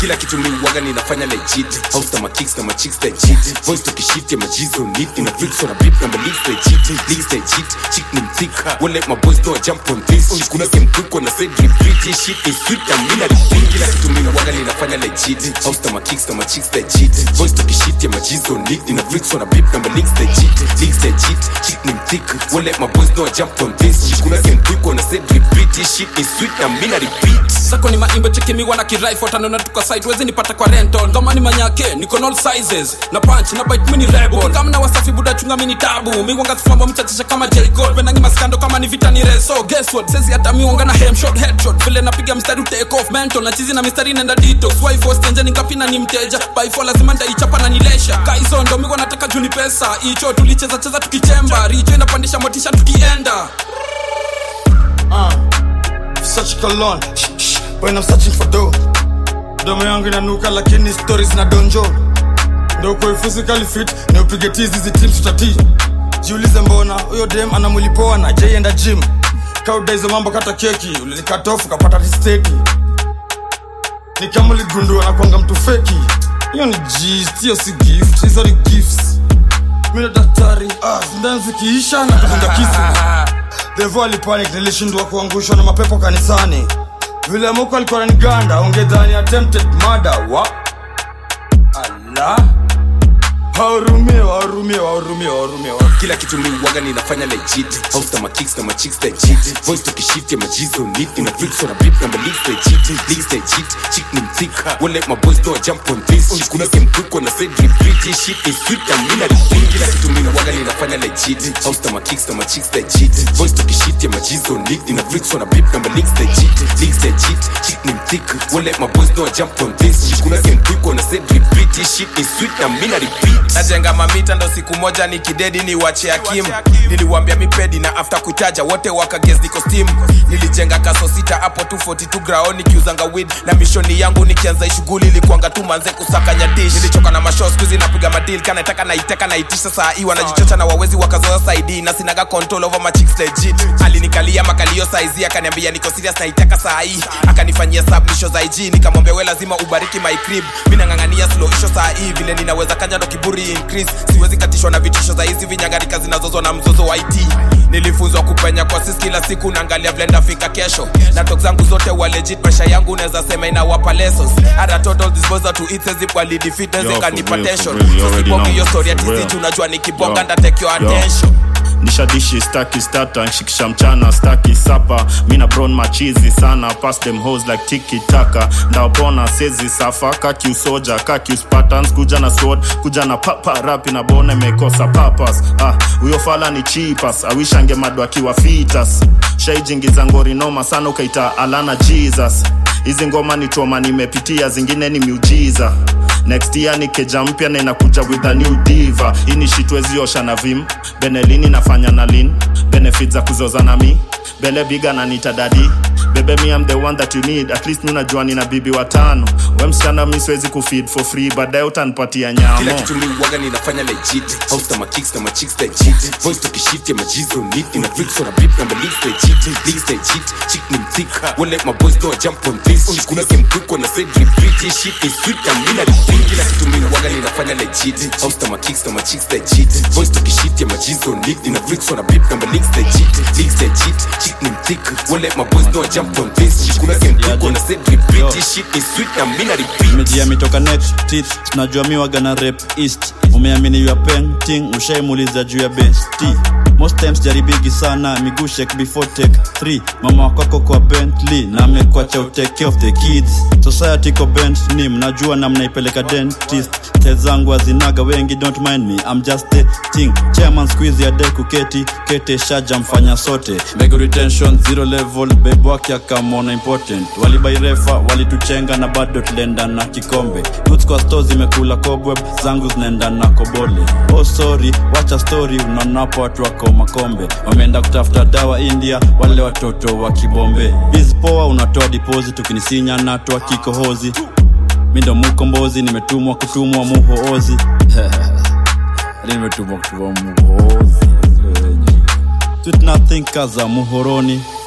Kila kitu mimi waga ninafanya legit. House kama kicks kama chicks they cheat. Voice tukishift ya majizo neat. In a bricks on a beat number leagues they cheat. Leagues they cheat. Chick nim thick. Won't let my boys know I jump on this. Kuna game quick when I say repeat. This shit is sweet and mean a repeat. Kila kitu mimi waga ninafanya legit. House kama kicks kama chicks they cheat. Voice tukishift ya majizo neat. In a bricks on a beat number leagues they cheat. Leagues they cheat. Chick nim thick. Won't let my boys know I jump on this. Kuna game quick when I say repeat. This shit is sweet and mean a repeat. Sako ni maimbo cheki miwa na kirifle tanona tuka site wezi nipata kwa rental. Kama ni manyake niko all sizes na punch na bite mini rebel. Kama na wasafi buda chunga mini tabu. Miwanga sifamba mchachisha kama J Gold. Venangi maskando kama ni vita ni reso. Guess what? Sezi hata miwanga na hem shot headshot. Vile napiga mstari take off mental. Na chizi na mistari nenda detox. Wife was tenja ningapina ni mteja. By fall lazima ndaichapa na nilesha. Kaizo ndo miwa nataka juni pesa. Icho tulicheza cheza tukichemba. Richo inapandisha motisha tukienda. Such a cologne when I'm searching for dough. Domo yangu inanuka lakini stories na donjo. Ndo kwa physically fit na upige tizi hizi teams tutati. Jiulize mbona huyo dem ana mwili poa na jay enda gym. Kauda hizo mambo kata keki ulinikata off ukapata steak. Ni kama uligundua na kwanga mtu feki. Hiyo ni gist, hiyo si gift, hizo ni gifts. Mimi daktari, ndani zikiisha na kuzunga kisi. Devo alipanic nilishindwa kuangushwa na mapepo kanisani. Vile Mungu alikuwa ananiganda ungedhani attempted murder wa Allah. Warumie. Kila kitu mimi waga ninafanya legit. House kama kicks kama chicks they cheat. Voice tukishift ya majizo neat. In a bricks on a beat number leagues they cheat. Leagues they cheat. Chick nim thick. Won't let my boys know I jump on this. Kuna game quick when I say repeat. This shit is sweet and mean a repeat. Kila kitu mimi waga ninafanya legit. House kama kicks kama chicks they cheat. Voice tukishift ya majizo neat. In a bricks on a beat number leagues they cheat. Leagues they cheat. Chick nim thick. Won't let my boys know I jump on this. Kuna game quick when I say repeat. This shit is sweet and mean a repeat. Najenga mamita ndo siku moja nikidedi ni wache Hakim. Niliwambia mipedi na after kutaja wote wakaguess niko steam. Nilijenga kaso sita hapo 242 ground nikiuzanga weed. Na mishoni yangu nikianza shughuli ilikuanga tu manze kusakanya dish. Nilichoka na mashow skuzi napiga madeal kana nataka naiteka naitisha saa hii wanajichocha na wawezi wakazoa side na sinaga control over my chicks legit. Alinikalia makalio size akaniambia niko serious naiteka saa hii. Akanifanyia submission za IG nikamwambia wewe lazima ubariki my crib. Mimi nangangania slow issue saa hii vile ninaweza kanja ndo kiburi increase. Siwezi katishwa na vitisho za hizi vinyangarika zinazozwa na mzozo wa IT. Nilifunzwa kupenya kwa sisi kila siku naangalia blender fika kesho. Na talk zangu zote wa legit maisha yangu unaweza sema inawapa lessons. Ada total disposal to it as if wali defeat as ikanipa tension. So sibongi hiyo story ya tizi unajua nikibonga nda take your attention. Nishadishi staki starter shikisha mchana staki sapa. Mina brown machizi sana pass them hoes like tiki taka. Ndaopona sezi safa kaki usoja kaki uspartans kuja na sword kuja na papa rap na bone mekosa papas. Uyo fala ni cheapers I wish ange madwa kiwa fitas. Shaijingiza ngori noma sana ukaita Alana Jesus. Hizi ngoma ni trauma nimepitia zingine ni miujiza. Next year ni keja mpya na inakuja with a new diva. Ini shitwezi osha na vim Benelini nafanya na lean. Benefits za kuzoza na mi Bele biga na nita daddy. Bebe me I'm the one that you need. At least nunajua nina bibi watano. We msichana mi siwezi kufeed for free. Baadaye utanipatia nyamo. Kila kitu mimi waga ninafanya legit. House kama kicks kama chicks they cheat. Voice tukishift ya majizo neat. In a bricks on a beat number leagues they cheat. Leagues they cheat. Chick nim thick. Won't let my boys know I jump on this. Kuna game quick when I say repeat. This shit is sweet and mean a repeat. Kila kitu mimi waga ninafanya legit. House kama kicks kama chicks they cheat. Voice tukishift ya majizo neat. In a bricks on a beat number leagues they cheat. Leagues they cheat. Chick nim thick. Won't let my boys know I jump on this. Kuna game quick when I say repeat. This shit is sweet and mean a repeat. Media mitoka next teeth. Tunajua mi waga na rap east. Umeamini you are painting. Ushaimuliza juu ya besti. Most times jaribigi sana. Miguu shake before take 3. Mama wakako kwa Bentley. Na amekuacha utake care of the kids. Society ko bent ni mnajua na mnaipeleka dentist. Tezangu azinaga wengi don't mind me. I'm just the thing. Chairman squeeze ya deku keti. Kete shaja mfanya sote. Mega retention zero level. Babe waki akamona important. Walibai refa walituchenga na bado tulenda na kikombe. Roots kwa store zimekula cobweb. Zangu zinaenda na kobole. Oh sorry wacha story. Unaonapo watu wako makombe. Wameenda kutafuta dawa India. Wale watoto wa kibombe. Biz poa unatoa deposit. Ukinisinya natoa kikohozi. Mindo mukombozi nimetumwa kutumwa muhoozi. Nimetumwa kutumwa muhoozi. Sweet nothing kaza muhoroni.